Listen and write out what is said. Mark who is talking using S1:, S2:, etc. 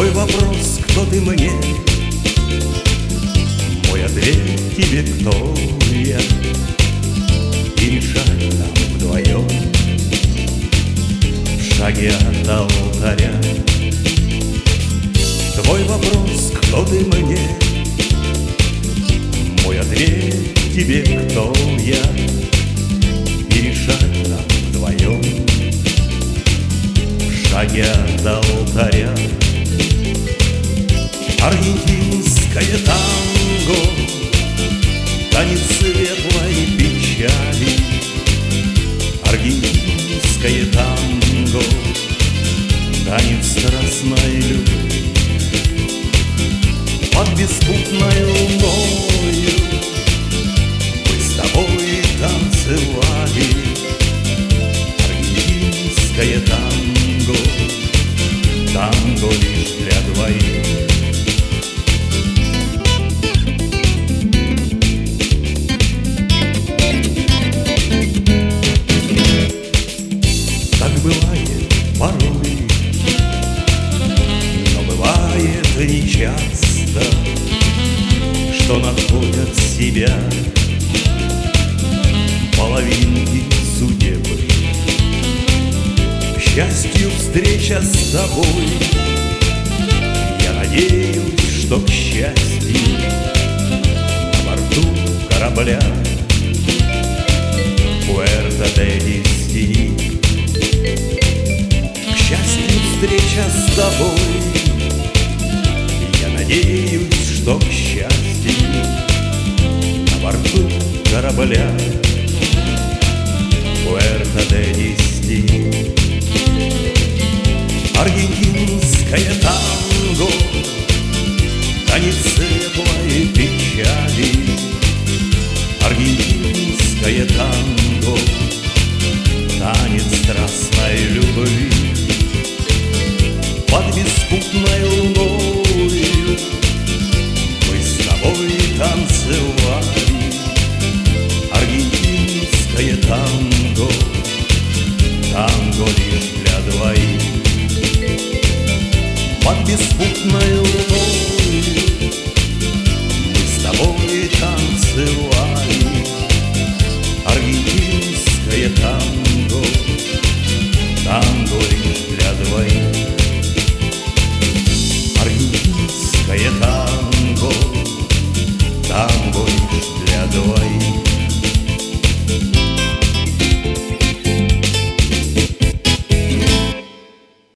S1: Твой вопрос, кто ты мне, мой ответ тебе, кто я. И решать нам вдвоем в шаге от алтаря. Твой вопрос, кто ты мне, мой ответ тебе, кто я. И решать нам вдвоем в шаге от алтаря. Аргентинское танго, танец светлой печали. Аргентинское танго, танец страстной любви. Под беспутной луною мы с тобой танцевали. Аргентинское танго, танго лишь для двоих. Так бывает порой, но бывает нечасто, что находят себя половинки судебы. К счастью, встреча с тобой, я надеюсь, что к счастью на борту корабля Пуэрто-де-Дестини. К счастью, встреча с тобой, я надеюсь, что к счастью на борту корабля Пуэрто-де-Дестини. Аргентинское танго, танец светлой печали. Аргентинское танго, танец страстной любви. Под беспутной луною мы с тобой танцевали. Аргентинское танго, танго лишь для двоих. Под беспутной